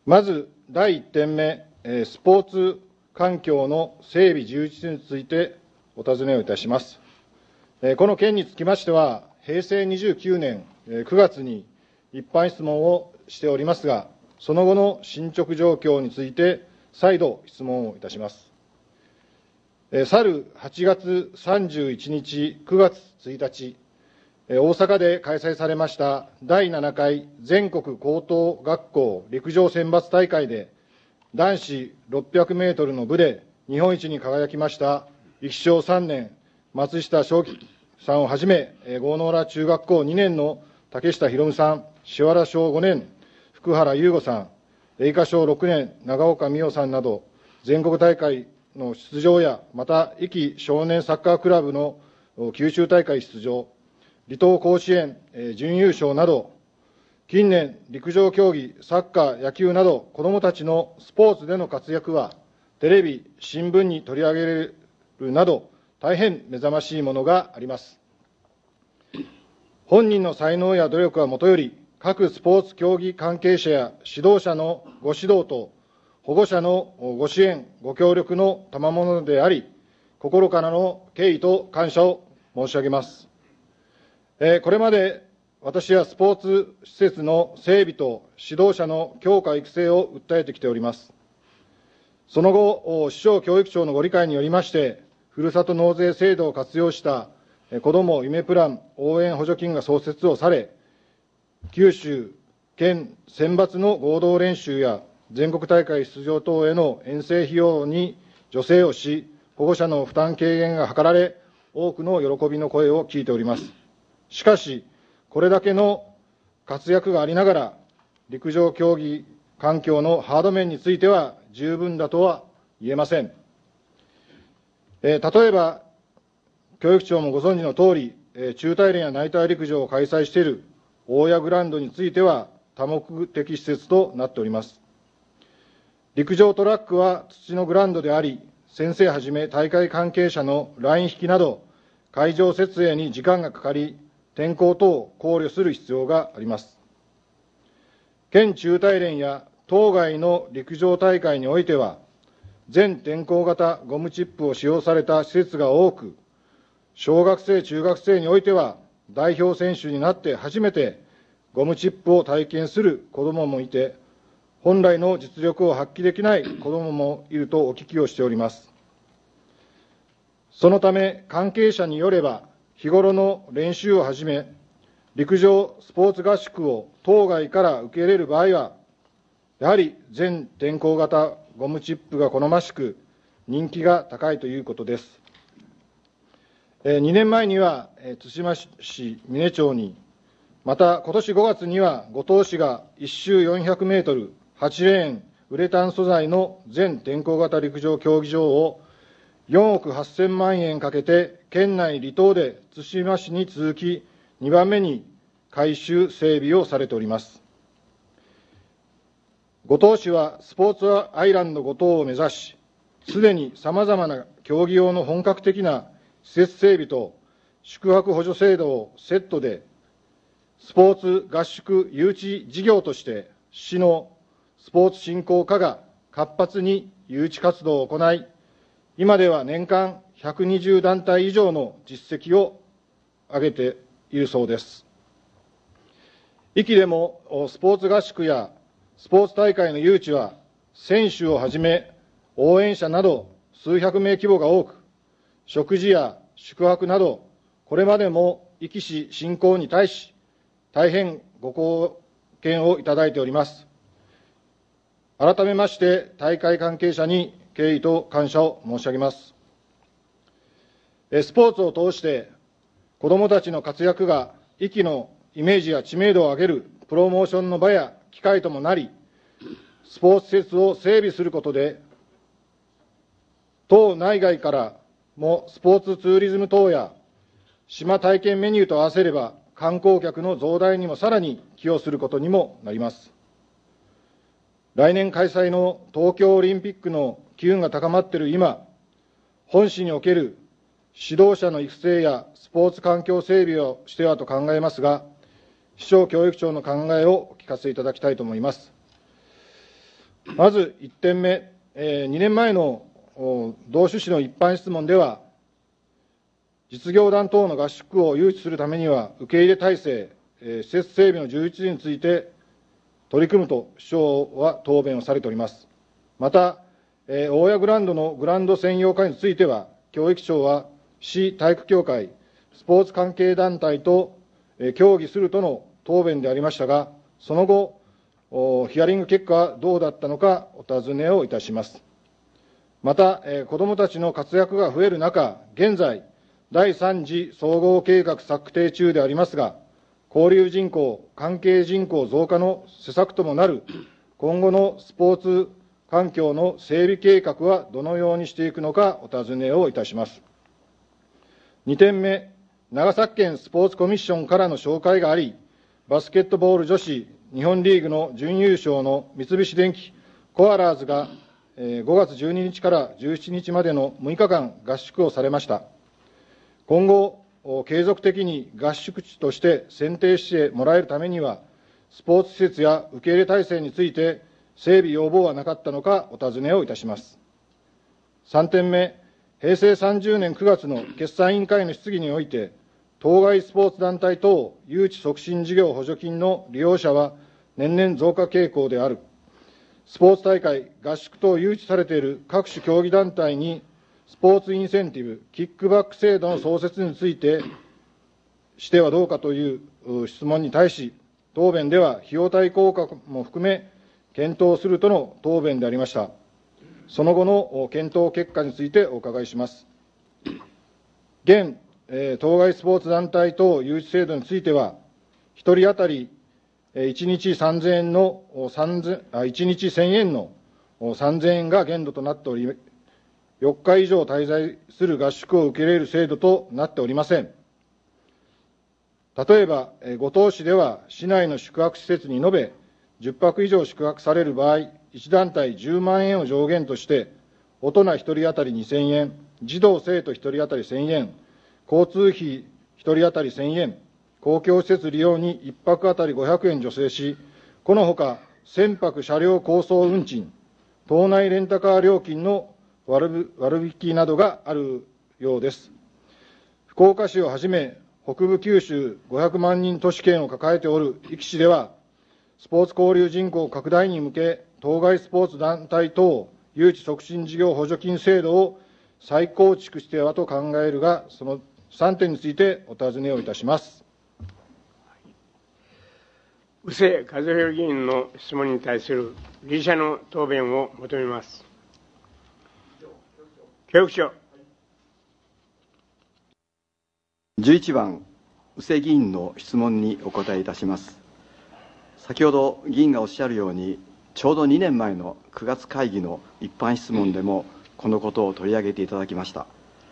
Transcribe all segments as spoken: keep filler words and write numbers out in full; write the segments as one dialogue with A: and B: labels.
A: まず、だいいってんめ、スポーツ環境の整備充実についてお尋ねをいたします。この件につきましては、へいせいにじゅうきゅうねんくがつに一般質問をしておりますが、その後の進捗状況について、再度質問をいたします。去るはちがつさんじゅういちにち、くがつついたち、大阪で開催されましただいななかい全国高等学校陸上選抜大会で、男子ろっぴゃくメートルの部で日本一に輝きました壱岐小さんねん、松下翔樹さんをはじめ、郷ノ浦中学校にねんの竹下博美さん、檜原小ごねん、福原優吾さん、栄華小ろくねん、長岡美代さんなど、全国大会の出場や、また、壱岐少年サッカークラブの九州大会出場、離島甲子園準優勝など、近年、陸上競技、サッカー、野球など、子どもたちのスポーツでの活躍は、テレビ、新聞に取り上げるなど、大変目覚ましいものがあります。本人の才能や努力はもとより、各スポーツ競技関係者や指導者のご指導と、保護者のご支援、ご協力の賜物であり、心からの敬意と感謝を申し上げます。これまで私はスポーツ施設の整備と指導者の強化育成を訴えてきております。その後、市長教育長のご理解によりまして、ふるさと納税制度を活用した子ども夢プラン応援補助金が創設をされ、九州県選抜の合同練習や全国大会出場等への遠征費用に助成をし、保護者の負担軽減が図られ、多くの喜びの声を聞いております。しかし、これだけの活躍がありながら、陸上競技環境のハード面については十分だとは言えません。えー、例えば、教育長もご存知のとおり、えー、中大連や内大陸上を開催している大谷グラウンドについては多目的施設となっております。陸上トラックは土のグラウンドであり、先生はじめ大会関係者のライン引きなど、会場設営に時間がかかり、天候等を考慮する必要があります。県中大連や当該の陸上大会においては、全天候型ゴムチップを使用された施設が多く、小学生、中学生においては、代表選手になって初めてゴムチップを体験する子どももいて、本来の実力を発揮できない子どももいるとお聞きをしております。そのため、関係者によれば、日頃の練習をはじめ、陸上スポーツ合宿を当該から受け入れる場合は、やはり全天候型ゴムチップが好ましく、人気が高いということです。にねんまえには対馬市美祢町に、また今年ごがつには五島市がいっ周よんひゃくメートル、はちレーンウレタン素材の全天候型陸上競技場をよんおくはっせんまんえんかけて県内離島で対馬市に続きにばんめに改修整備をされております。五島市はスポーツアイランド五島を目指し、すでにさまざまな競技用の本格的な施設整備と宿泊補助制度をセットで、スポーツ合宿誘致事業として、市のスポーツ振興課が活発に誘致活動を行い、今では年間ひゃくにじゅうだんたい以上の実績を上げているそうです。壱岐でもスポーツ合宿やスポーツ大会の誘致は、選手をはじめ応援者など数百名規模が多く、食事や宿泊など、これまでも壱岐市振興に対し、大変ご貢献をいただいております。改めまして、大会関係者に敬意と感謝を申し上げます。スポーツを通して、子どもたちの活躍が壱岐のイメージや知名度を上げるプロモーションの場や機会ともなり、スポーツ施設を整備することで、島内外からもスポーツツーリズム等や島体験メニューと合わせれば、観光客の増大にもさらに寄与することにもなります。来年開催の東京オリンピックの機運が高まっている今、本市における指導者の育成やスポーツ環境整備をしてはと考えますが、市長教育長の考えをお聞かせいただきたいと思います。 まずいってんめ、えー、にねんまえの同趣旨の一般質問では、実業団等の合宿を誘致するためには、受け入れ体制、えー、施設整備の充実について取り組むと首相は答弁をされております。また、えー、大谷グラウンドのグラウンド専用化については、教育庁は市体育協会、スポーツ関係団体と、えー、協議するとの答弁でありましたが、その後、ヒアリング結果はどうだったのかお尋ねをいたします。また、えー、子どもたちの活躍が増える中、現在、だいさん次総合計画策定中でありますが、交流人口、関係人口増加の施策ともなる今後のスポーツ環境の整備計画はどのようにしていくのかお尋ねをいたします。にてんめ、長崎県スポーツコミッションからの紹介があり、バスケットボール女子日本リーグの準優勝の三菱電機コアラーズがごがつじゅうににちからじゅうしちにちまでのむいかかん合宿をされました。今後、継続的に合宿地として選定してもらえるためには、スポーツ施設や受け入れ体制について整備要望はなかったのかお尋ねをいたします。さんてんめ、へいせいさんじゅうねんくがつの決算委員会の質疑において、当該スポーツ団体等誘致促進事業補助金の利用者は年々増加傾向である。スポーツ大会、合宿等誘致されている各種競技団体に、スポーツインセンティブ、キックバック制度の創設についてしてはどうかという質問に対し、答弁では費用対効果も含め、検討するとの答弁でありました。その後の検討結果についてお伺いします。現、えー、当該スポーツ団体等誘致制度については、ひとり当たりいちにちさんぜんえんの、いちにちせんえんのさんぜんえんが限度となっており、よっか以上滞在する合宿を受け入れる制度となっておりません。例えば、五島市では市内の宿泊施設に延べじゅっぱく以上宿泊される場合、いち団体じゅうまんえんを上限として、大人ひとり当たりにせんえん、児童生徒ひとり当たりせんえん、交通費ひとり当たりせんえん、公共施設利用にいっぱくあたりごひゃくえん助成し、このほか、船舶車両構想運賃、島内レンタカー料金の割引などがあるようです。福岡市をはじめ、北部九州ごひゃくまんにん都市圏を抱えておる壱岐市では、スポーツ交流人口拡大に向け、当該スポーツ団体等誘致促進事業補助金制度を再構築してはと考えるが、そのさんてんについてお尋ねをいたします。
B: 宇勢和弘議員の質問に対する理事者の答弁を求めます。教育長。
C: じゅういちばん、宇勢議員の質問にお答えいたします。先ほど議員がおっしゃるように、ちょうどにねんまえのくがつ会議の一般質問でもこのことを取り上げていただきました。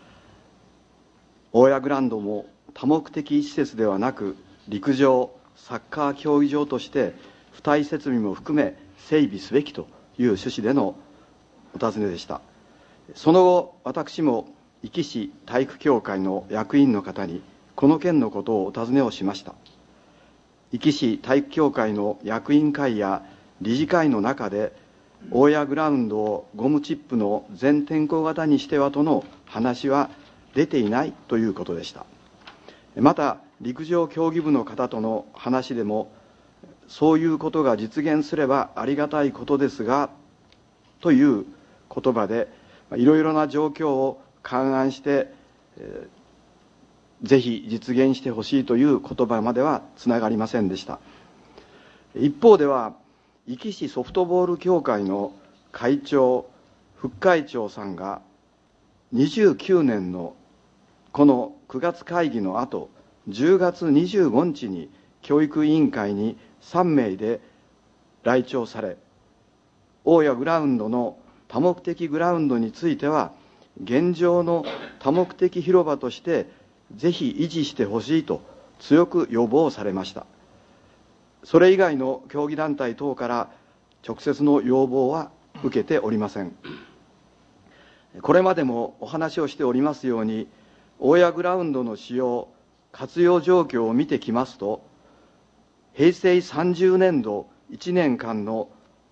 C: 大谷グラウンドも多目的施設ではなく、陸上、サッカー競技場として付帯設備も含め整備すべきという趣旨でのお尋ねでした。その後、私も壱岐市体育協会の役員の方にこの件のことをお尋ねをしました。壱岐市体育協会の役員会や理事会の中で、大谷グラウンドをゴムチップの全天候型にしてはとの話は出ていないということでした。また、陸上競技部の方との話でも、そういうことが実現すればありがたいことですが、という言葉で、いろいろな状況を勘案して、えー、ぜひ実現してほしいという言葉まではつながりませんでした。一方では、壱岐市ソフトボール協会の会長、副会長さんが、にじゅうきゅうねんのこのくがつ会議の後、じゅうがつにじゅうごにちに教育委員会にさんめいで来庁され、大谷グラウンドの多目的グラウンドについては、現状の多目的広場としてぜひ維持してほしいと強く要望されました。それ以外の競技団体等から直接の要望は受けておりません。これまでもお話をしておりますように、大谷グラウンドの使用、活用状況を見てきますと、へいせいさんじゅうねんどいちねんかんの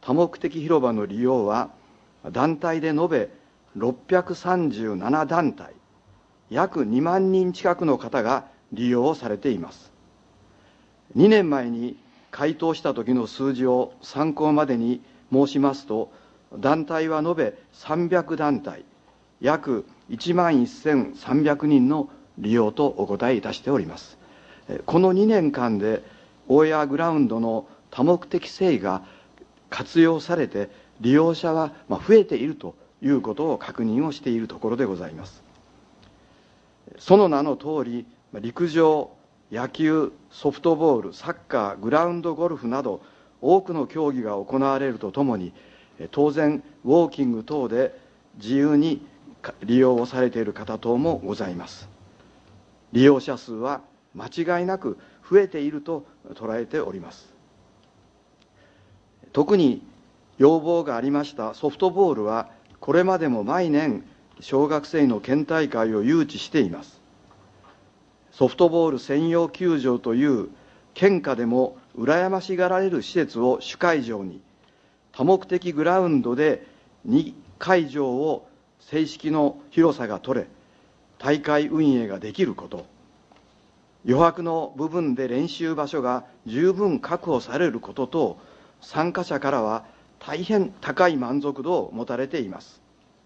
C: 多目的広場の利用は、団体で延べろっぴゃくさんじゅうなな団体、約にまんにん近くの方が利用をされています。にねんまえに回答した時の数字を参考までに申しますと、団体は延べさんびゃく団体、約いちまんせんさんびゃくにんの利用とお答えいたしております。このにねんかんで大谷グラウンドの多目的性が活用されて、利用者は増えているということを確認をしているところでございます。その名の通り、陸上、野球、ソフトボール、サッカー、グラウンドゴルフなど多くの競技が行われるとともに、当然ウォーキング等で自由に利用をされている方等もございます。利用者数は間違いなく増えていると捉えております。特に要望がありましたソフトボールは、これまでも毎年小学生の県大会を誘致しています。ソフトボール専用球場という県下でも羨ましがられる施設を主会場に、多目的グラウンドでに会場を正式の広さが取れ、大会運営ができること、余白の部分で練習場所が十分確保されることと、参加者からは大変高い満足度を持たれています。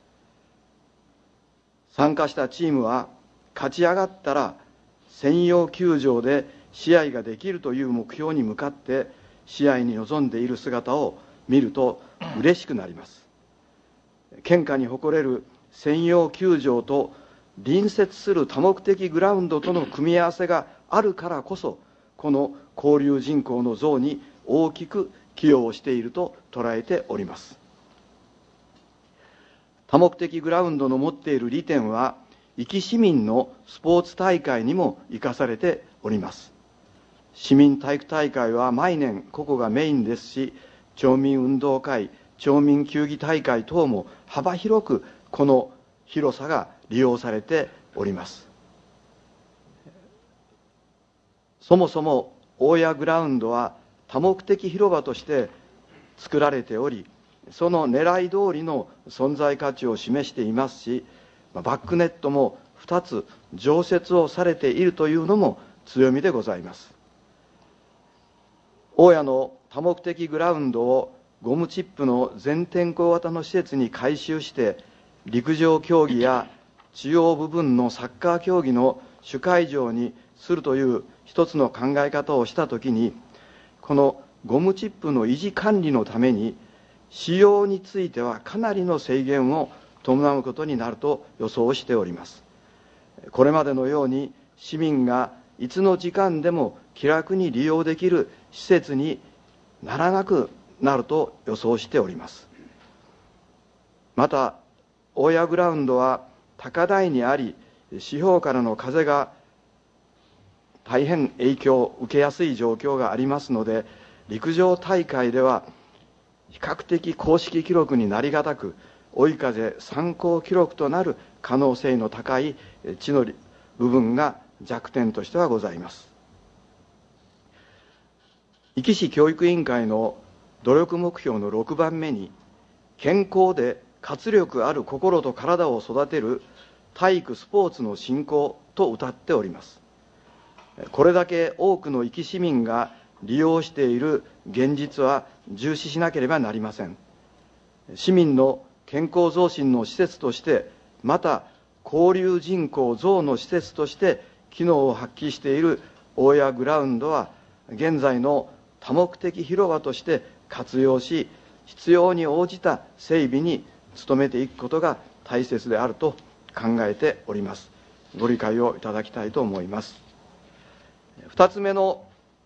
C: 参加したチームは、勝ち上がったら専用球場で試合ができるという目標に向かって試合に臨んでいる姿を見ると嬉しくなります。県下に誇れる専用球場と隣接する多目的グラウンドとの組み合わせがあるからこそ、この交流人口の増に大きく寄与をしていると捉えております。多目的グラウンドの持っている利点は、壱岐市民のスポーツ大会にも生かされております。市民体育大会は毎年ここがメインですし、町民運動会、町民球技大会等も幅広くこの広さが利用されております。そもそも大谷グラウンドは多目的広場として作られており、その狙い通りの存在価値を示していますし、バックネットもふたつ常設をされているというのも強みでございます。大谷の多目的グラウンドをゴムチップの全天候型の施設に改修して、陸上競技や中央部分のサッカー競技の主会場にするという一つの考え方をしたときに、このゴムチップの維持管理のために使用についてはかなりの制限を伴うことになると予想しております。これまでのように市民がいつの時間でも気楽に利用できる施設にならなくなると予想しております。また大谷グラウンドは高台にあり、四方からの風が大変影響を受けやすい状況がありますので、陸上大会では比較的公式記録になりがたく、追い風参考記録となる可能性の高い地の部分が弱点としてはございます。壱岐市教育委員会の努力目標のろくばんめに、健康で活力ある心と体を育てる体育スポーツの振興と謳っております。これだけ多くの壱岐市民が利用している現実は重視しなければなりません。市民の健康増進の施設として、また交流人口増の施設として機能を発揮している大谷グラウンドは、現在の多目的広場として活用し、必要に応じた整備に努めていくことが大切であると考えております。ご理解をいただきたいと思います。二つ目の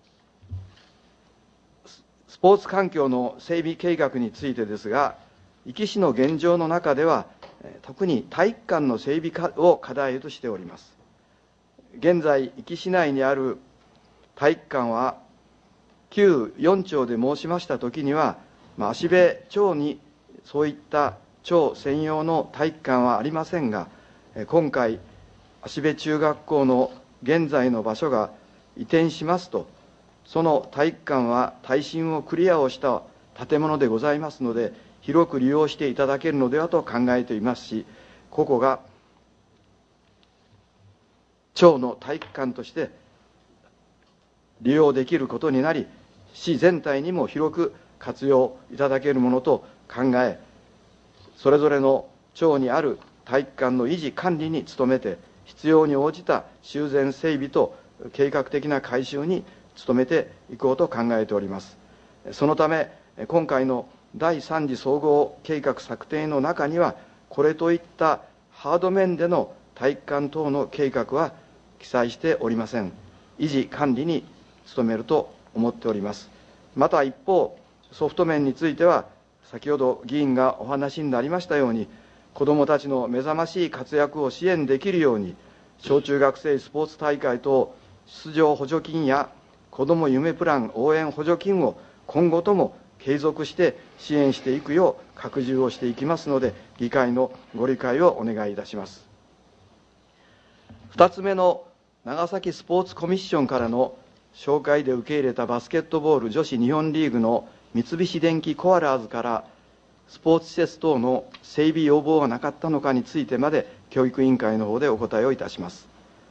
C: スポーツ環境の整備計画についてですが、壱岐市の現状の中では、特に体育館の整備を課題としております。現在、壱岐市内にある体育館は、旧よん町で申しましたときには、芦部町にそういった町専用の体育館はありませんが、今回、芦部中学校の現在の場所が移転しますと、その体育館は耐震をクリアをした建物でございますので、広く利用していただけるのではと考えていますし、ここが町の体育館として利用できることになり、市全体にも広く活用いただけるものと考え、それぞれの町にある体育館の維持管理に努めて、必要に応じた修繕整備と計画的な改修に努めていこうと考えております。そのため、今回の第三次総合計画策定の中には、これといったハード面での体育館等の計画は記載しておりません。維持管理に努めると思っております。また一方、ソフト面については、先ほど議員がお話になりましたように、子どもたちの目覚ましい活躍を支援できるように、小中学生スポーツ大会等出場補助金や子ども夢プラン応援補助金を今後とも継続して支援していくよう拡充をしていきますので、議会のご理解をお願いいたします。二つ目の長崎スポーツコミッションからの紹介で受け入れたバスケットボール女子日本リーグの三菱電機コアラーズからスポーツ施設等の整備要望がなかったのかについてまで教育委員会の方でお答えをいたします。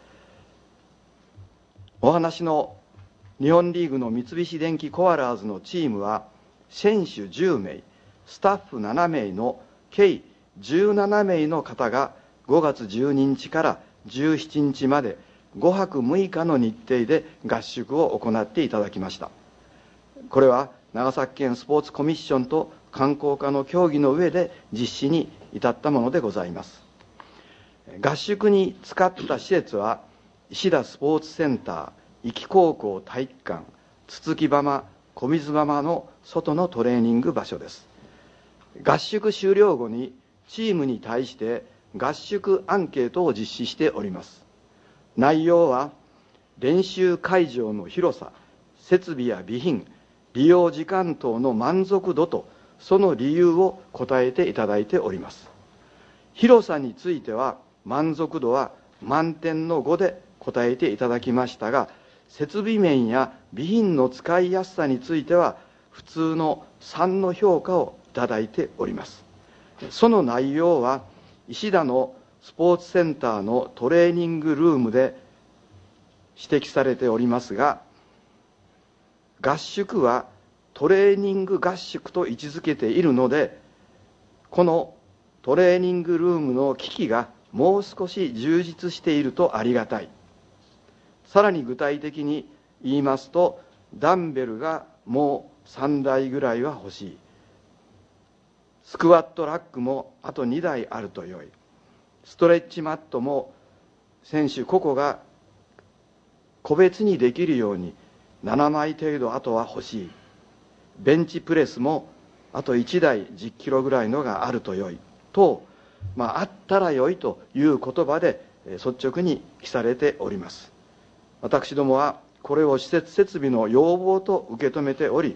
C: お話の日本リーグの三菱電機コアラーズのチームは選手じゅうめい、スタッフななめいの計じゅうななめいの方がごがつじゅうににちからじゅうしちにちまでごはくむいかの日程で合宿を行っていただきました。これは長崎県スポーツコミッションと観光課の協議の上で実施に至ったものでございます。合宿に使った施設は石田スポーツセンター、壱岐高校体育館、つつきばま、小水ばまの外のトレーニング場所です。合宿終了後にチームに対して合宿アンケートを実施しております。内容は練習会場の広さ、設備や備品、利用時間等の満足度とその理由を答えていただいております。広さについては満足度は満点のごで答えていただきましたが、設備面や備品の使いやすさについては普通のさんの評価をいただいております。その内容は石田のスポーツセンターのトレーニングルームで指摘されておりますが、合宿はトレーニング合宿と位置づけているので、このトレーニングルームの機器がもう少し充実しているとありがたい。さらに具体的に言いますと、ダンベルがもうさんだいぐらいは欲しい。スクワットラックもあとにだいあると良い。ストレッチマットも選手個々が個別にできるようにななまい程度あとは欲しい。ベンチプレスもあといちだいじゅっキロぐらいのがあると良いと、まあ、あったら良いという言葉で率直に記されております。私どもはこれを施設設備の要望と受け止めており、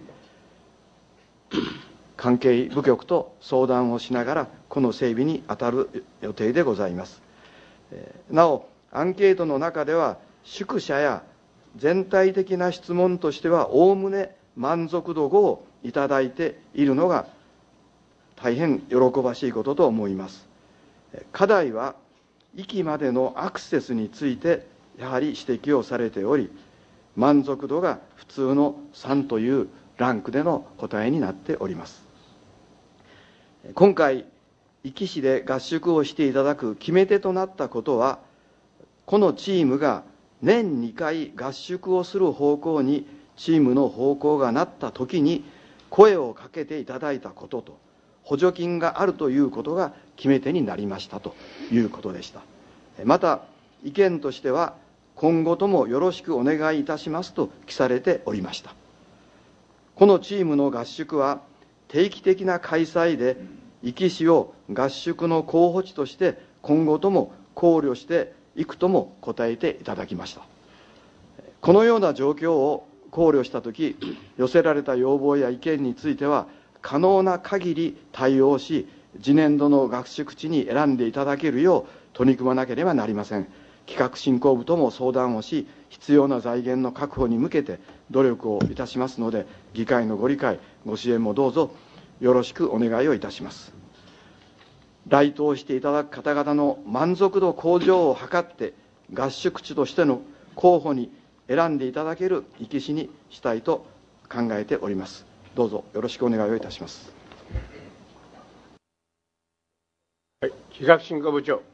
C: 関係部局と相談をしながらこの整備に当たる予定でございます。なお、アンケートの中では宿舎や全体的な質問としてはおおむね満足度ごをいただいているのが大変喜ばしいことと思います。課題は駅までのアクセスについてやはり指摘をされており、満足度が普通のさんというランクでの答えになっております。今回壱岐市で合宿をしていただく決め手となったことは、このチームが年にかい合宿をする方向にチームの方向がなった時に声をかけていただいたことと、補助金があるということが決め手になりましたということでした。また意見としては、今後ともよろしくお願いいたしますと記されておりました。このチームの合宿は定期的な開催で、壱岐市を合宿の候補地として今後とも考慮していくとも答えていただきました。このような状況を考慮したとき、寄せられた要望や意見については可能な限り対応し、次年度の合宿地に選んでいただけるよう取り組まなければなりません。企画振興部とも相談をし、必要な財源の確保に向けて努力をいたしますので、議会のご理解ご支援もどうぞよろしくお願いをいたします。来島していただく方々の満足度向上を図って、合宿地としての候補に選んでいただける生き死にしたいと考えております。どうぞよろしくお願いをいたします。
B: はい、企画振興部長。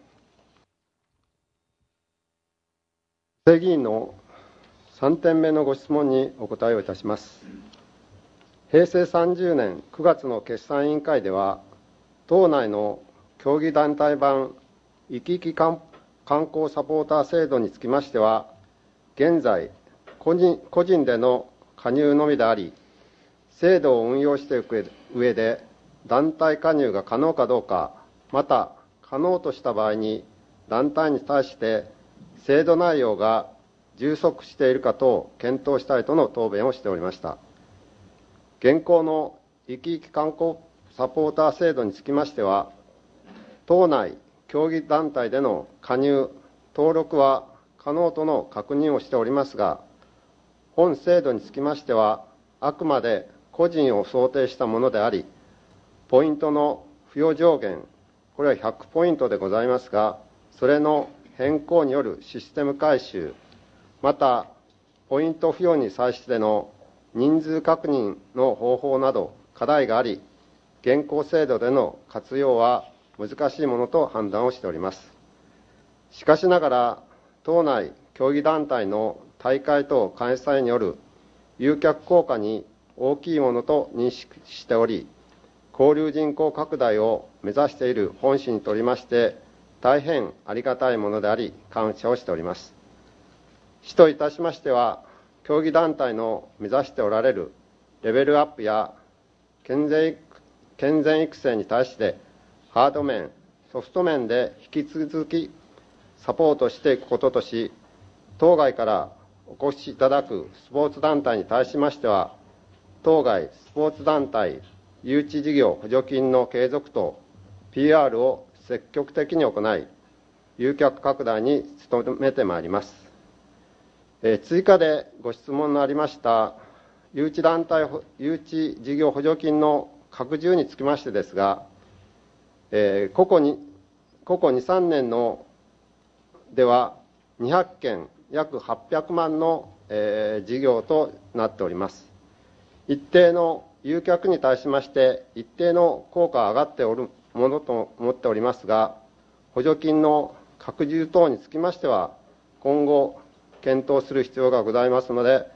D: 正議員のさんてんめのご質問にお答えをいたします。へいせいさんじゅうねんくがつの決算委員会では、党内の競技団体版いきいき観光サポーター制度につきましては、現在個人、個人での加入のみであり、制度を運用していく上で、団体加入が可能かどうか、また可能とした場合に、団体に対して制度内容が充足しているか等検討したいとの答弁をしておりました。現行のいきいき観光サポーター制度につきましては、党内競技団体での加入、登録は可能との確認をしておりますが、本制度につきましては、あくまで個人を想定したものであり、ポイントの付与上限、これはひゃくポイントでございますが、それの変更によるシステム改修、また、ポイント付与に際しての人数確認の方法など課題があり、現行制度での活用は難しいものと判断をしております。しかしながら、党内競技団体の大会等開催による誘客効果に大きいものと認識しており、交流人口拡大を目指している本市にとりまして、大変ありがたいものであり、感謝をしております。市といたしましては、競技団体の目指しておられるレベルアップや健全健全育成に対して、ハード面、ソフト面で引き続きサポートしていくこととし、当該からお越しいただくスポーツ団体に対しましては、当該スポーツ団体誘致事業補助金の継続と ピーアール を積極的に行い、誘客拡大に努めてまいります。えー、追加でご質問のありました誘致団体誘致事業補助金の拡充につきましてですが、えー、個々に個々に、さんねんのではにひゃっけん、約はっぴゃくまんの、えー、事業となっております。一定の誘客に対しまして、一定の効果が上がっておるものと思っておりますが、補助金の拡充等につきましては、今後、検討する必要がございますので、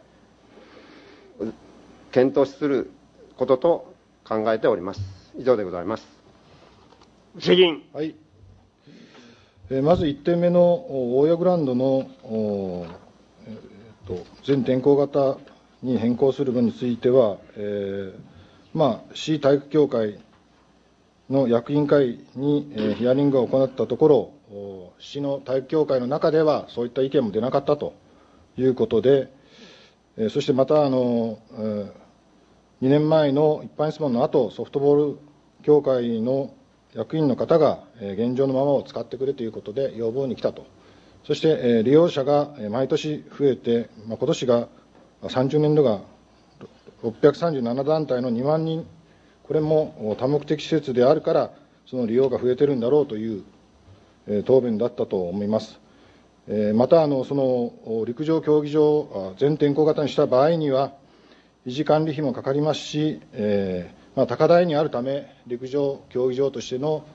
D: 検討することと考えております。以上でございます。
B: 世銀。
A: はい。えー、まずいってんめの大谷グランドの、えー、と全天候型に変更する分については、えーまあ、市体育協会の役員会に、えー、ヒアリングを行ったところ、市の体育協会の中ではそういった意見も出なかったということで、えー、そしてまたあの、えー、にねんまえの一般質問の後、ソフトボール協会の役員の方が、えー、現状のままを使ってくれということで要望に来たと。そして、えー、利用者が毎年増えて、まあ、今年がさんじゅうねんどがろっぴゃくさんじゅうなな団体のにまんにん、これも多目的施設であるから、その利用が増えてるんだろうという、えー、答弁だったと思います。えー、またあの、その陸上競技場、全天候型にした場合には、維持管理費もかかりますし、えーまあ、高台にあるため、陸上競技場としての、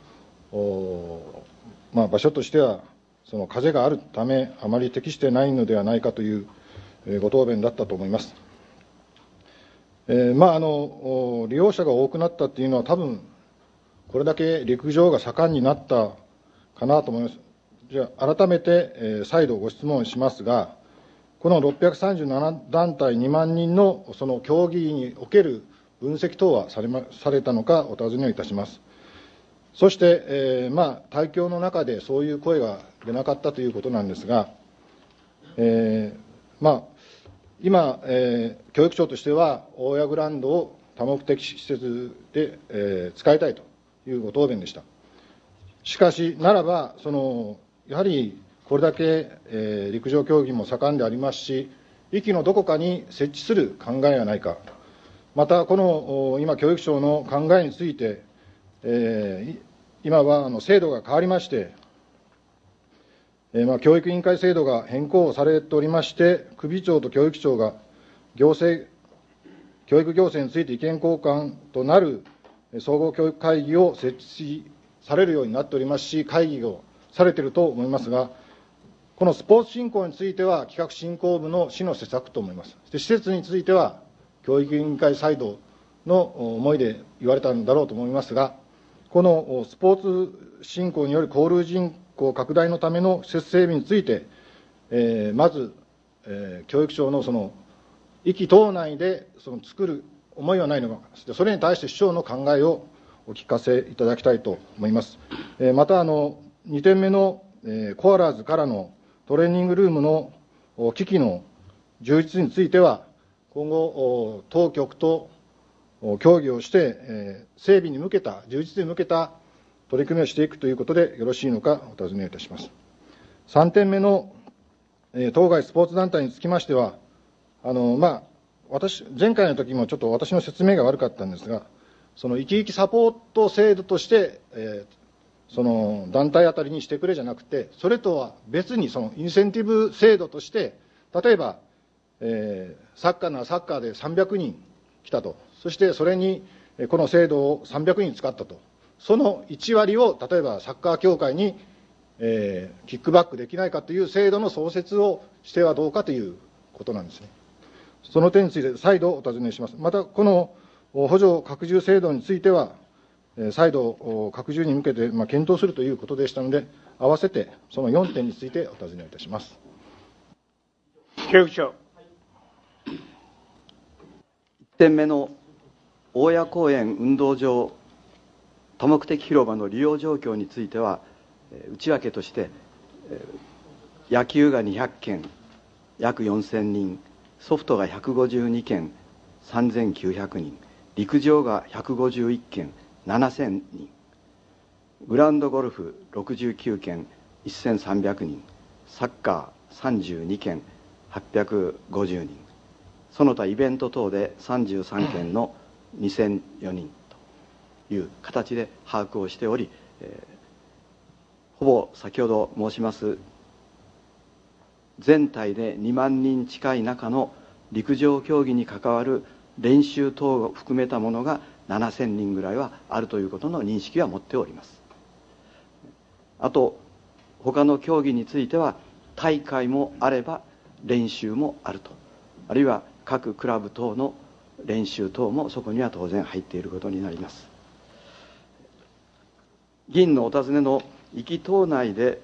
A: まあ、場所としては、その風があるため、あまり適してないのではないかという、えー、ご答弁だったと思います。えーまあ、あの利用者が多くなったというのは、多分これだけ陸上が盛んになったかなと思います。じゃあ、改めて、えー、再度ご質問しますが、このろっぴゃくさんじゅうなな団体にまんにんのその競技における分析等はされま、されたのかお尋ねをいたします。そして、えーまあ、対協の中でそういう声が出なかったということなんですが、えーまあ、今、えー、教育庁としては、大谷グランドを多目的施設で、えー、使いたいというご答弁でした。しかし、ならば、そのやはりこれだけ、えー、陸上競技も盛んでありますし、域のどこかに設置する考えはないか、 また、この今、教育省の考えについて、えー、今はあの制度が変わりまして、えーまあ、教育委員会制度が変更されておりまして、首長と教育長が行政、教育行政について意見交換となる総合教育会議を設置されるようになっておりますし、会議をされていると思いますが、このスポーツ振興については、企画振興部の市の施策と思います。で、施設については、教育委員会サイドの思いで言われたんだろうと思いますが、このスポーツ振興による交流人口拡大のための施設整備について、えー、まず、えー、教育省のその、意気党内でその作る思いはないのか、それに対して市長の考えをお聞かせいただきたいと思います。えー、またあの、にてんめの、えー、コアラーズからのトレーニングルームの機器の充実については、今後、当局と協議をして、えー、整備に向けた、充実に向けた取り組みをしていくということでよろしいのか、お尋ねいたします。さんてんめの、えー、当該スポーツ団体につきましては、あの、まあ、私、前回の時もちょっと私の説明が悪かったんですが、その生き生きサポート制度として、えー、その団体あたりにしてくれじゃなくて、それとは別にそのインセンティブ制度として、例えば、えー、サッカーならサッカーでさんびゃくにん来たと、そしてそれにこの制度をさんびゃくにん使ったと、そのいち割を例えばサッカー協会に、えー、キックバックできないかという制度の創設をしてはどうかということなんですね。その点について再度お尋ねします。また、この補助拡充制度については、再度拡充に向けて検討するということでしたので、合わせてそのよんてんについてお尋ねいたします。
B: 教育長。
C: いってんめの大谷公園運動場多目的広場の利用状況については、内訳として野球がにひゃっけん、約よんせんにん、ソフトがひゃくごじゅうにけん、さんぜんきゅうひゃくにん、陸上がひゃくごじゅういっけん、ななせんにん、グラウンドゴルフろくじゅうきゅうけん、せんさんびゃくにん、サッカーさんじゅうにけん、はっぴゃくごじゅうにん、その他イベント等でさんじゅうさんけんのにせんよにんという形で把握をしており、えー、ほぼ先ほど申します全体でにまんにん近い中の陸上競技に関わる練習等を含めたものがななせんにんぐらいはあるということの認識は持っております。あと他の競技については大会もあれば練習もあると、あるいは各クラブ等の練習等もそこには当然入っていることになります。議員のお尋ねの壱岐島内で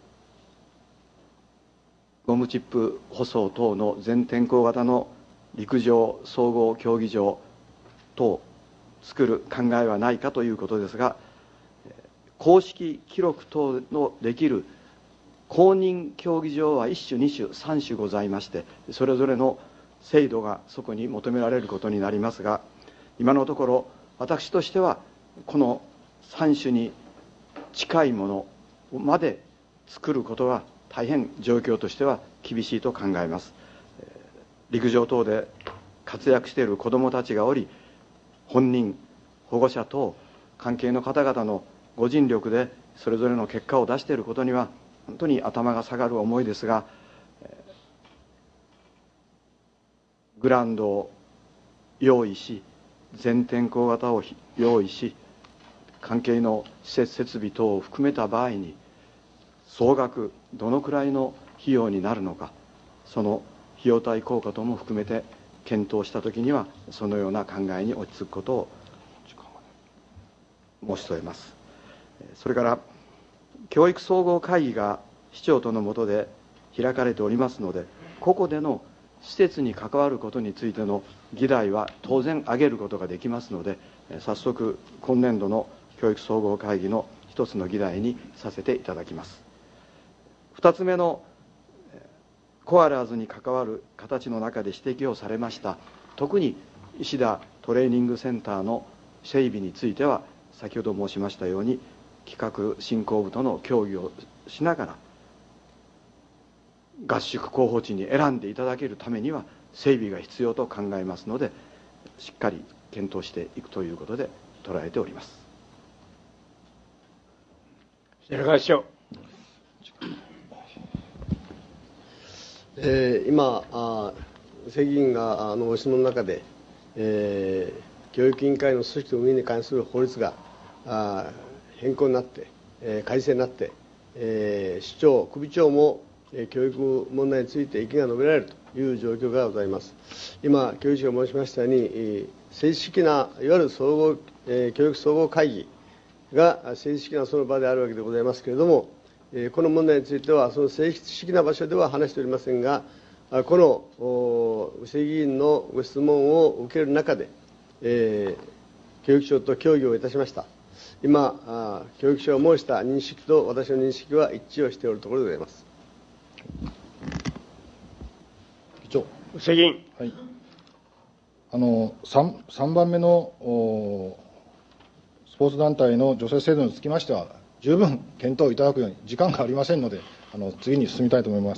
C: ゴムチップ舗装等の全天候型の陸上総合競技場等作る考えはないかということですが、公式記録等のできる公認競技場はいっ種に種さん種ございまして、それぞれの制度がそこに求められることになりますが、今のところ私としてはこのさん種に近いものまで作ることは大変状況としては厳しいと考えます。陸上等で活躍している子どもたちがおり、本人保護者等関係の方々のご尽力でそれぞれの結果を出していることには本当に頭が下がる思いですが、グラウンドを用意し、全天候型を用意し、関係の施設設備等を含めた場合に総額どのくらいの費用になるのか、その費用対効果等も含めて検討したときにはそのような考えに落ち着くことを申し添えます。それから教育総合会議が市長との下で開かれておりますので、個々での施設に関わることについての議題は当然挙げることができますので、早速今年度の教育総合会議の一つの議題にさせていただきます。二つ目のコアラーズに関わる形の中で指摘をされました、特に石田トレーニングセンターの整備については、先ほど申しましたように企画振興部との協議をしながら合宿候補地に選んでいただけるためには整備が必要と考えますので、 しっかり検討していくということで捉えております。
B: 白川市長。
E: えー、今、あ世議員があのご質問の中で、えー、教育委員会の組織と運営に関する法律があ変更になって、えー、改正になって、えー、市長、首長も、えー、教育問題について意見が述べられるという状況がございます。今、教育長が申しましたように、えー、正式な、いわゆる総合、えー、教育総合会議が正式なその場であるわけでございますけれども、この問題については、その正式な場所では話しておりませんが、この世議員のご質問を受ける中で、えー、教育省と協議をいたしました。今、教育省が申した認識と私の認識は一致をしておるところでございます。
A: 議長。
B: 世議員。
A: はい。あの 3, 3番目のスポーツ団体の助成制度につきましては、十分検討いただくように、時間がありませんので、あの次に進みたいと思います。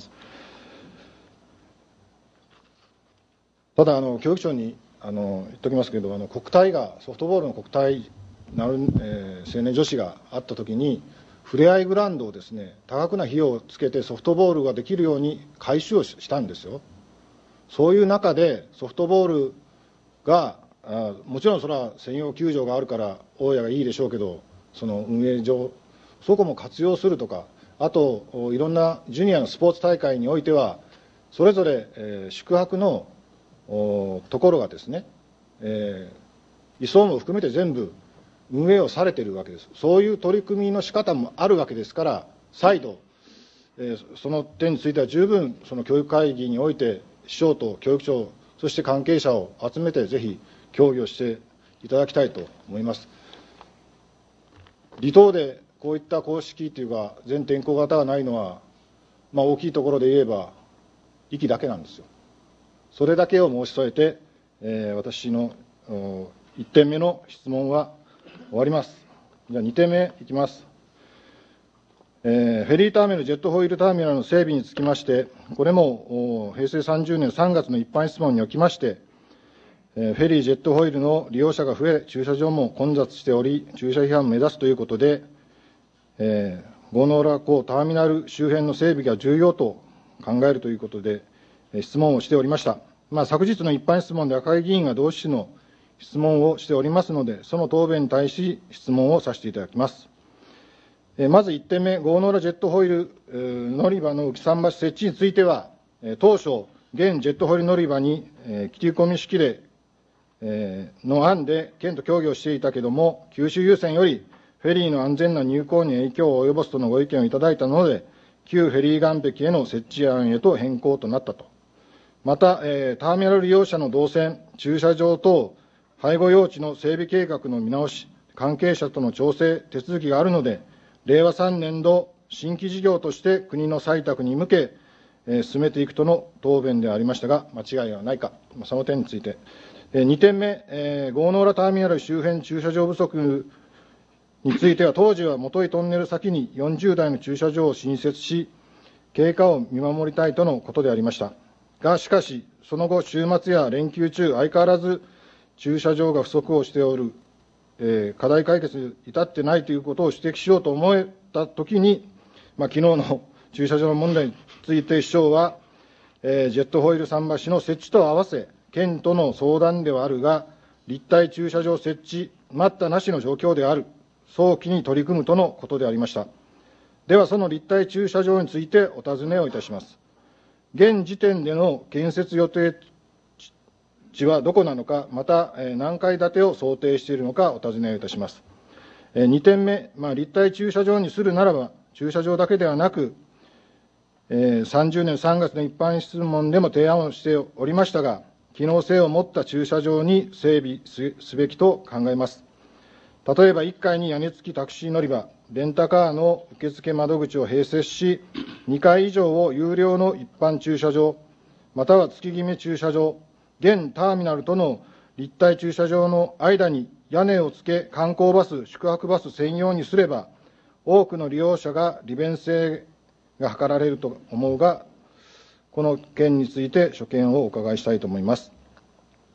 A: ただ、あの教育庁にあの言っておきますけれど、あの国体が、ソフトボールの国体なる、えー、青年女子があったときに、ふれあいグラウンドをですね、多額な費用をつけてソフトボールができるように改修をしたんですよ。そういう中で、ソフトボールが、あもちろんそれは専用球場があるから大家がいいでしょうけど、その運営上、そこも活用するとか、あといろんなジュニアのスポーツ大会においては、それぞれ、えー、宿泊のところがですね、えー、移送も含めて全部運営をされているわけです。そういう取り組みの仕方もあるわけですから、再度、えー、その点については十分、その教育会議において、市長と教育長、そして関係者を集めて、ぜひ協議をしていただきたいと思います。離島でこういった公式というか、全天候型がないのは、まあ、大きいところで言えば、壱岐だけなんですよ。それだけを申し添えて、えー、私のいってんめの質問は終わります。じゃあにてんめいきます。えー、フェリーターミナル、ジェットホイールターミナルの整備につきまして、これもへいせいさんじゅうねんさんがつの一般質問におきまして、えー、フェリー、ジェットホイールの利用者が増え、駐車場も混雑しており、駐車違反を目指すということで、えー、郷ノ浦港ターミナル周辺の整備が重要と考えるということで、質問をしておりました。まあ、昨日の一般質問で赤井議員が同志の質問をしておりますので、その答弁に対し質問をさせていただきます。まずいってんめ、郷ノ浦ジェットホイール乗り場の浮き桟橋設置については、当初、現ジェットホイール乗り場に切り込み式での案で県と協議をしていたけれども、九州郵船よりフェリーの安全な入港に影響を及ぼすとのご意見をいただいたので、旧フェリー岸壁への設置案へと変更となったと。また、えー、ターミナル利用者の動線、駐車場等、背後用地の整備計画の見直し、関係者との調整、手続きがあるので、れいわさんねんど新規事業として国の採択に向け、えー、進めていくとの答弁でありましたが、間違いはないか、その点について。えー、にてんめ、えー、郷ノ浦ターミナル周辺駐車場不足については、当時は元井トンネル先によんじゅうだいの駐車場を新設し、経過を見守りたいとのことでありました。が、しかし、その後、週末や連休中、相変わらず駐車場が不足をしておる、えー、課題解決に至ってないということを指摘しようと思えたときに、まあ、昨日の駐車場の問題について、市長は、えー、ジェットホイール桟橋の設置と合わせ、県との相談ではあるが、立体駐車場設置、待ったなしの状況である、早期に取り組むとのことでありました。では、その立体駐車場についてお尋ねをいたします。現時点での建設予定地はどこなのか、また何階建てを想定しているのかお尋ねをいたします。にてんめ、まあ、立体駐車場にするならば、駐車場だけではなく、さんじゅうねんさんがつの一般質問でも提案をしておりましたが、機能性を持った駐車場に整備すべきと考えます。例えばいっかいに屋根付きタクシー乗り場、レンタカーの受付窓口を併設し、にかい以上を有料の一般駐車場、または月決め駐車場、現ターミナルとの立体駐車場の間に屋根を付け、観光バス、宿泊バス専用にすれば、多くの利用者が利便性が図られると思うが、この件について所見をお伺いしたいと思います。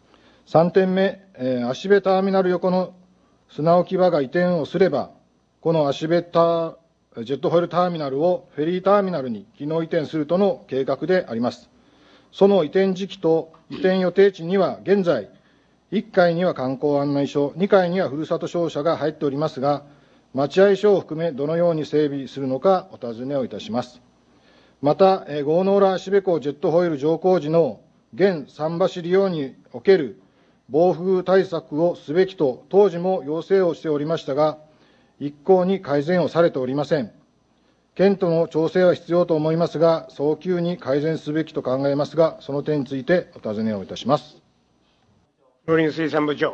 A: さんてんめ、えー、芦部ターミナル横の砂置き場が移転をすれば、この芦部タジェットホイールターミナルをフェリーターミナルに機能移転するとの計画であります。その移転時期と移転予定地には、現在、いっかいには観光案内所、にかいにはふるさと商社が入っておりますが、待合所を含め、どのように整備するのかお尋ねをいたします。また、郷ノ浦芦部港ジェットホイール乗降時の現桟橋利用における暴風対策をすべきと、当時も要請をしておりましたが、一向に改善をされておりません。県との調整は必要と思いますが、早急に改善すべきと考えますが、その点についてお尋ねをいたします。
B: 農林水産部長。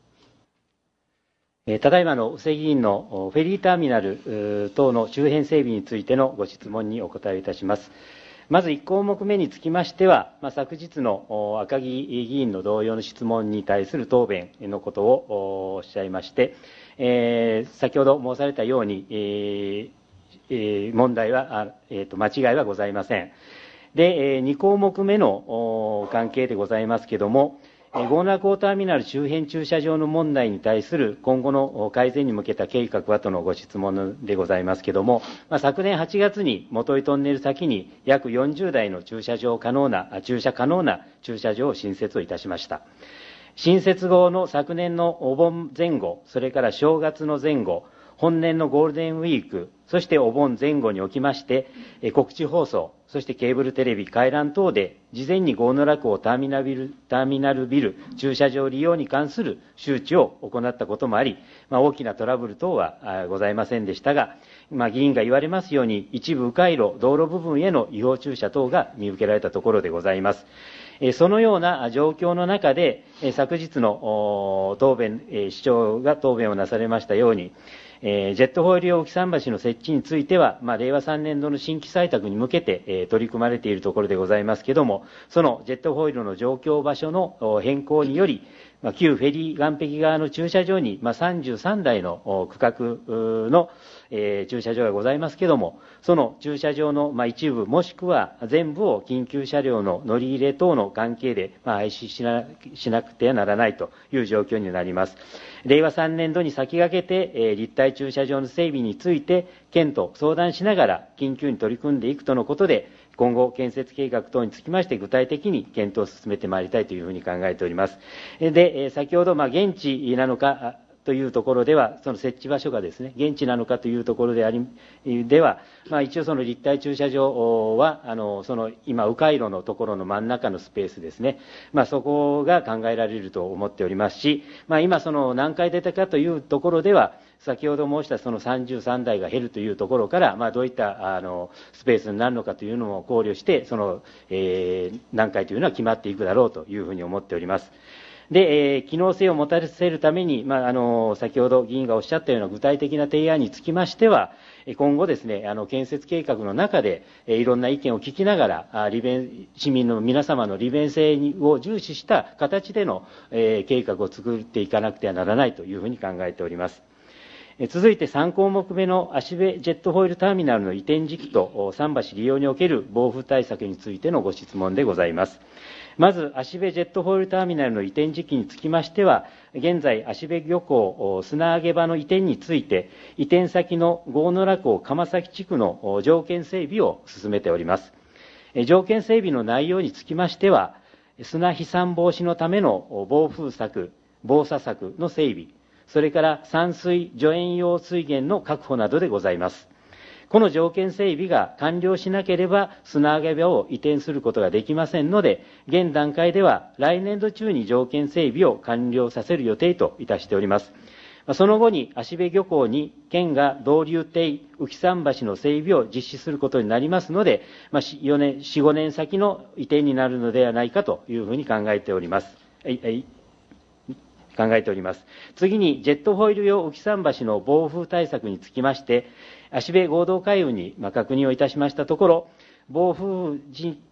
F: ただいまの布施議員のフェリーターミナル等の周辺整備についてのご質問にお答えいたします。まずいち項目目につきましては、まあ、昨日の赤木議員の同様の質問に対する答弁のことをおっしゃいまして、えー、先ほど申されたように、えーえー、問題は、えーと、間違いはございません。で、えー、に項目目の関係でございますけれども、郷ノ浦港ターミナル周辺駐車場の問題に対する今後の改善に向けた計画はとのご質問でございますけれども、まあ、昨年はちがつに元井トンネル先に約よんじゅうだいの駐車場可能な、駐車可能な駐車場を新設をいたしました。新設後の昨年のお盆前後、それから正月の前後、本年のゴールデンウィーク、そしてお盆前後におきまして、告知放送、そしてケーブルテレビ、回覧等で、事前に郷ノ浦港ターミナルビル、ターミナルビル駐車場利用に関する周知を行ったこともあり、まあ、大きなトラブル等はございませんでしたが、まあ、議員が言われますように、一部迂回路、道路部分への違法駐車等が見受けられたところでございます。そのような状況の中で、昨日の答弁、市長が答弁をなされましたように、えー、ジェットホイール用浮き桟橋の設置については、まあ、れいわさんねんどの新規採択に向けて、えー、取り組まれているところでございますけれども、そのジェットホイールの状況場所の変更により、まあ、旧フェリー岸壁側の駐車場に、まあ、さんじゅうさんだいの区画の、えー、駐車場がございますけれども、その駐車場の、まあ、一部もしくは全部を緊急車両の乗り入れ等の関係で、まあ、廃止しな、しなくてはならないという状況になります。れいわさんねんどに先駆けて、えー、立体駐車場の整備について、県と相談しながら緊急に取り組んでいくとのことで、今後、建設計画等につきまして、具体的に検討を進めてまいりたいというふうに考えております。で、先ほど、まあ、現地なのかというところでは、その設置場所がですね、現地なのかというところであり、では、まあ、一応その立体駐車場は、あの、その今、迂回路のところの真ん中のスペースですね、まあ、そこが考えられると思っておりますし、まあ、今、その何回出たかというところでは、先ほど申したそのさんじゅうさんだいが減るというところから、まあ、どういったあのスペースになるのかというのも考慮して、その、えー、何回というのは決まっていくだろうというふうに思っております。で、えー、機能性を持たせるために、まあ、あの先ほど議員がおっしゃったような具体的な提案につきましては、今後ですね、あの建設計画の中で、えー、いろんな意見を聞きながら、利便市民の皆様の利便性を重視した形での、えー、計画を作っていかなくてはならないというふうに考えております。続いてさん項目目の芦部ジェットホイールターミナルの移転時期と桟橋利用における暴風対策についてのご質問でございます。まず、芦部ジェットホイールターミナルの移転時期につきましては、現在、芦部漁港砂揚げ場の移転について、移転先の郷ノ浦港鎌崎地区の条件整備を進めております。条件整備の内容につきましては、砂飛散防止のための暴風柵、防砂柵の整備、それから散水除塩用水源の確保などでございます。この条件整備が完了しなければ砂揚げ場を移転することができませんので、現段階では来年度中に条件整備を完了させる予定といたしております。その後に芦部漁港に県が導流堤浮き桟橋の整備を実施することになりますので、まあ、よねん、ごねん先の移転になるのではないかというふうに考えております。はいはい考えております。次に、ジェットホイール用浮き桟橋の暴風対策につきまして、芦部合同会運に確認をいたしましたところ、暴風時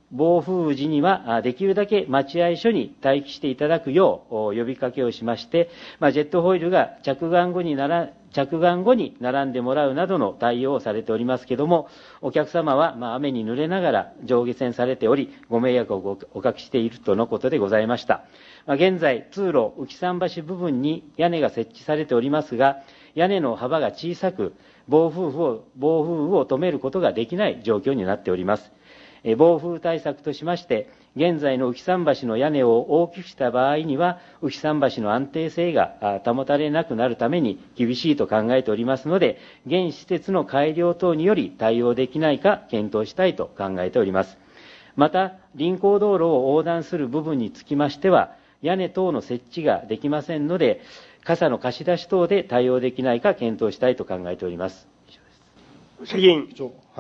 F: 暴風時にはできるだけ待合所に待機していただくよう呼びかけをしまして、まあ、ジェットホイールが着岸後になら着岸後に並んでもらうなどの対応をされておりますけれども、お客様はまあ雨に濡れながら上下船されており、ご迷惑をおかけしているとのことでございました。まあ、現在、通路、浮桟橋部分に屋根が設置されておりますが、屋根の幅が小さく、暴風雨を暴風雨を止めることができない状況になっております。暴風対策としまして、現在の浮桟橋の屋根を大きくした場合には、浮桟橋の安定性が保たれなくなるために厳しいと考えておりますので、現施設の改良等により対応できないか検討したいと考えております。また、臨港道路を横断する部分につきましては、屋根等の設置ができませんので、傘の貸し出し等で対応できないか検討したいと考えております。
B: 責任。
A: はい。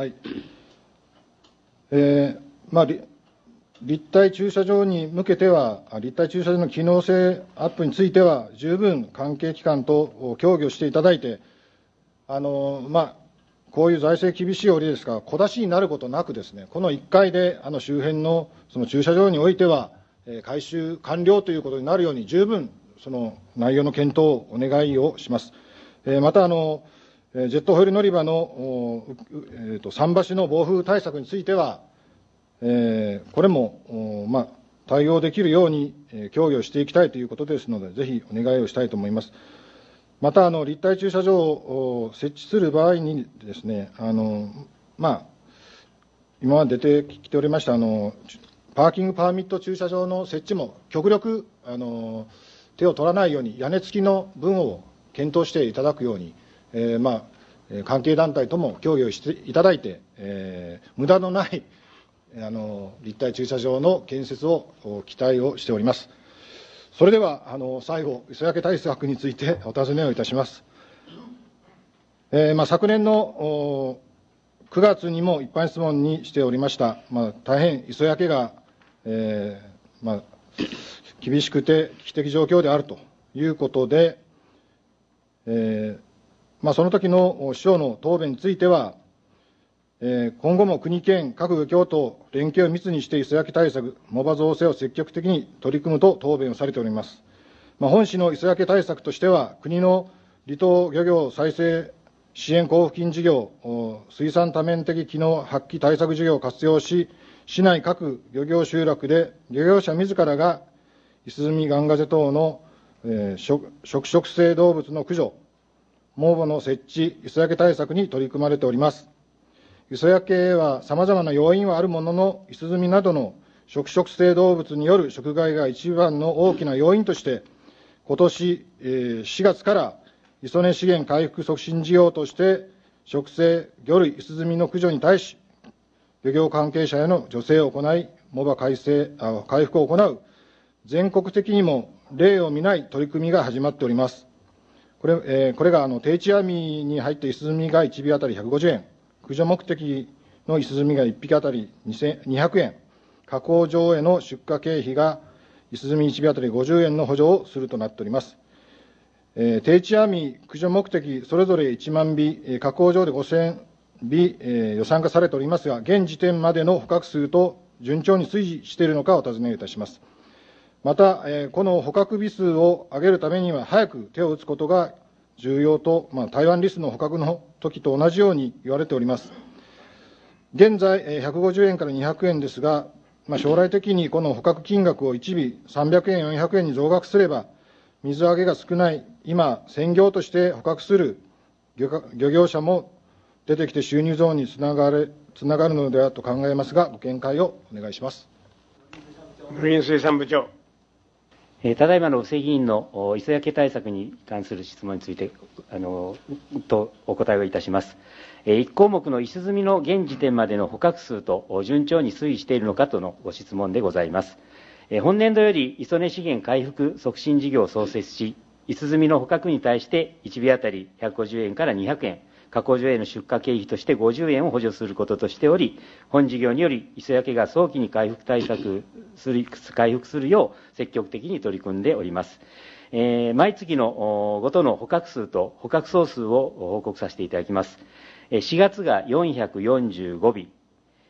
A: えー、まあ、立体駐車場に向けては、立体駐車場の機能性アップについては、十分関係機関と協議をしていただいて、あのまあ、こういう財政厳しい折ですが、小出しになることなくですね、このいっかいであの周辺のその駐車場においては、えー、改修完了ということになるように、十分その内容の検討をお願いをします。えー、またあの、ジェットホイール乗り場の、えー、と桟橋の暴風対策については、えー、これも、まあ、対応できるように、えー、協議をしていきたいということですので、ぜひお願いをしたいと思います。また、あの立体駐車場を設置する場合にですね、あのまあ、今まで出てきておりましたあの、パーキングパーミット駐車場の設置も、極力あの手を取らないように、屋根付きの分を検討していただくように、えーまあ、関係団体とも協議をしていただいて、えー、無駄のないあの立体駐車場の建設を期待をしております。それではあの最後、磯焼け対策についてお尋ねをいたします。えーまあ、昨年のくがつにも一般質問にしておりました、まあ、大変磯焼けが、えーまあ、厳しくて危機的状況であるということで、えーまあ、その時の市長の答弁については、えー、今後も国県各漁協と連携を密にして磯焼け対策、藻場造成を積極的に取り組むと答弁をされております。まあ、本市の磯焼け対策としては、国の離島漁業再生支援交付金事業、水産多面的機能発揮対策事業を活用し、市内各漁業集落で漁業者自らがイスズミガンガゼ等の、えー、食食食性動物の駆除、毛母の設置、磯焼け対策に取り組まれております。磯焼けはさまざまな要因はあるものの、イスズミなどの食食性動物による食害が一番の大きな要因として、今年しがつから磯根資源回復促進事業として、食性魚類イスズミの駆除に対し、漁業関係者への助成を行い、藻場改正あ回復を行う、全国的にも例を見ない取り組みが始まっております。これ、えー、これがあの定置網に入ってイスズミがいち尾当たりひゃくごじゅうえん、駆除目的のイスズミがいっぴき当たりにひゃくえん、加工場への出荷経費がイスズミいち尾当たりごじゅうえんの補助をするとなっております。えー、定置網駆除目的それぞれいちまん尾、加工場でごせん尾、えー、予算化されておりますが、現時点までの捕獲数と順調に推移しているのかお尋ねいたします。また、えー、この捕獲尾数を上げるためには、早く手を打つことが重要と、まあ、台湾リスの捕獲の時と同じように言われております。現在、ひゃくごじゅうえんからにひゃくえんですが、まあ、将来的にこの捕獲金額をいち尾さんびゃくえん、よんひゃくえんに増額すれば、水揚げが少ない、今、専業として捕獲する 漁, 漁業者も出てきて収入増につながれつながるのではと考えますが、ご見解をお願いします。
B: 農林水産部長。
F: ただいまの布施議員の磯焼け対策に関する質問についてあのとお答えをいたします。いち項目のイスズミの現時点までの捕獲数と順調に推移しているのかとのご質問でございます。本年度より磯根資源回復促進事業を創設し、イスズミの捕獲に対していち尾当たりひゃくごじゅうえんからにひゃくえん、加工場への出荷経費としてごじゅうえんを補助することとしており、本事業により磯焼けが早期に回復対策する回復するよう積極的に取り組んでおります。えー、毎月のごとの捕獲数と捕獲総数を報告させていただきます。しがつがよんひゃくよんじゅうご尾、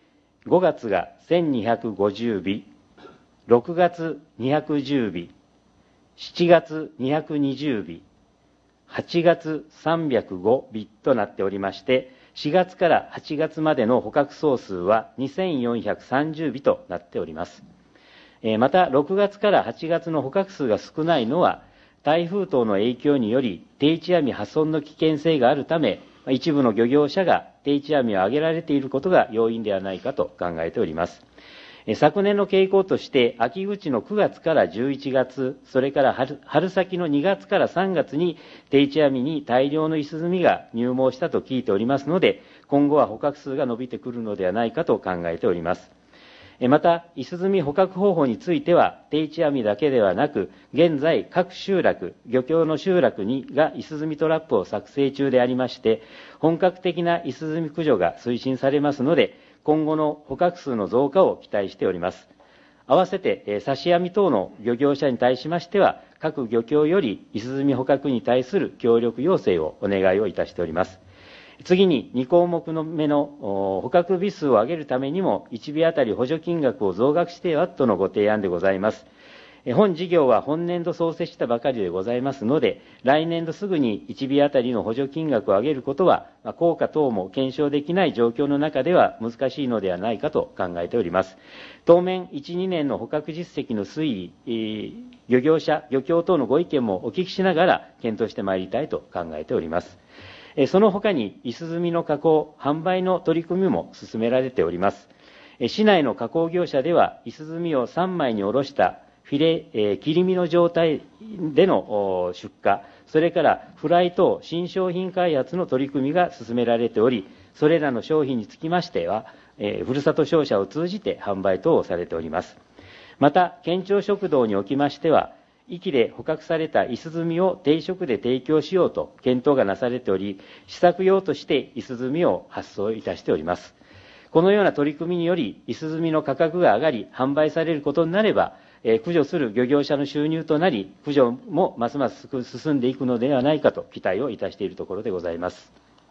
F: ごがつがせんにひゃくごじゅうび、ろくがつにひゃくじゅうび、しちがつにひゃくにじゅうび、はちがつさんびゃくごびとなっておりまして、しがつからはちがつまでの捕獲総数はにせんよんひゃくさんじゅうびとなっております。また、ろくがつからはちがつの捕獲数が少ないのは、台風等の影響により定置網破損の危険性があるため、一部の漁業者が定置網を上げられていることが要因ではないかと考えております。昨年の傾向として、秋口のくがつからじゅういちがつ、それから春、春先のにがつからさんがつに定置網に大量のイスズミが入網したと聞いておりますので、今後は捕獲数が伸びてくるのではないかと考えております。また、イスズミ捕獲方法については、定置網だけではなく、現在、各集落、漁協の集落にがイスズミトラップを作成中でありまして、本格的なイスズミ駆除が推進されますので、今後の捕獲数の増加を期待しております。合わせて、刺し網等の漁業者に対しましては、各漁協よりイスズミ捕獲に対する協力要請をお願いをいたしております。次にに項目の目の捕獲尾数を上げるためにもいち尾あたり補助金額を増額してはとのご提案でございます。本事業は本年度創設したばかりでございますので、来年度すぐにいち尾あたりの補助金額を上げることは、効果等も検証できない状況の中では難しいのではないかと考えております。当面いち、にねんの捕獲実績の推移、漁業者、漁協等のご意見もお聞きしながら検討してまいりたいと考えております。その他に、イスズミの加工、販売の取り組みも進められております。市内の加工業者では、イスズミをさんまいにおろしたフィレ、えー、切り身の状態での出荷、それからフライ等新商品開発の取り組みが進められており、それらの商品につきましては、えー、ふるさと商社を通じて販売等をされております。また、県庁食堂におきましては、壱岐で捕獲されたイスズミを定食で提供しようと検討がなされており、試作用としてイスズミを発送いたしております。このような取り組みにより、イスズミの価格が上がり、販売されることになれば、えー、駆除する漁業者の収入となり、駆除もますます進んでいくのではないかと期待をいたしているところでございます。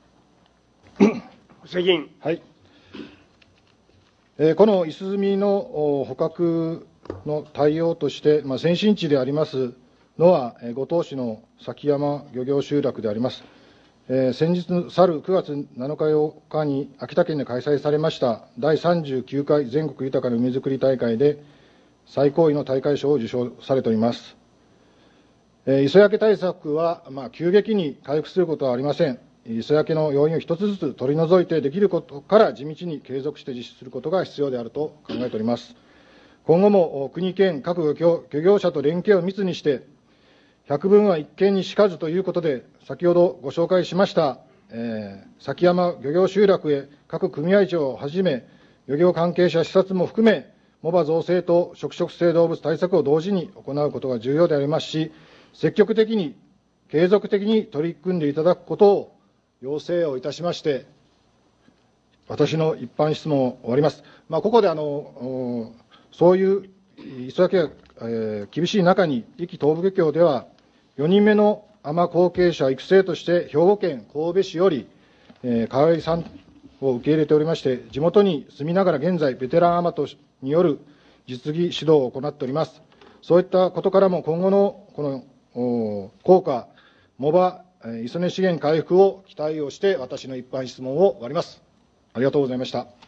B: 責任。
A: はい。えー、このイスズミの捕獲の対応として、まあ、先進地でありますのは、えー、五島市の崎山漁業集落であります。えー、先日、去るくがつなのかようかに秋田県で開催されましただいさんじゅうきゅうかい全国豊かな海づくり大会で、最高位の大会賞を受賞されております。えー、磯焼け対策は、まあ、急激に回復することはありません。磯焼けの要因を一つずつ取り除いてできることから地道に継続して実施することが必要であると考えております。今後も国、県、各漁協、漁業者と連携を密にして、百聞は一見にしかずということで、先ほどご紹介しました、えー、崎山漁業集落へ各組合長をはじめ、漁業関係者視察も含め、藻場造成と食食性動物対策を同時に行うことが重要でありますし、積極的に、継続的に取り組んでいただくことを要請をいたしまして、私の一般質問を終わります。まあ、ここであの、そういう磯焼けが、えー、厳しい中に、壱岐東部漁協では、よにんめの海女後継者育成として、兵庫県神戸市より、えー、河合さんを受け入れておりまして、地元に住みながら現在、ベテラン海女による実技指導を行っております。そういったことからも、今後のこの効果、藻場、磯根資源回復を期待をして、私の一般質問を終わります。ありがとうございました。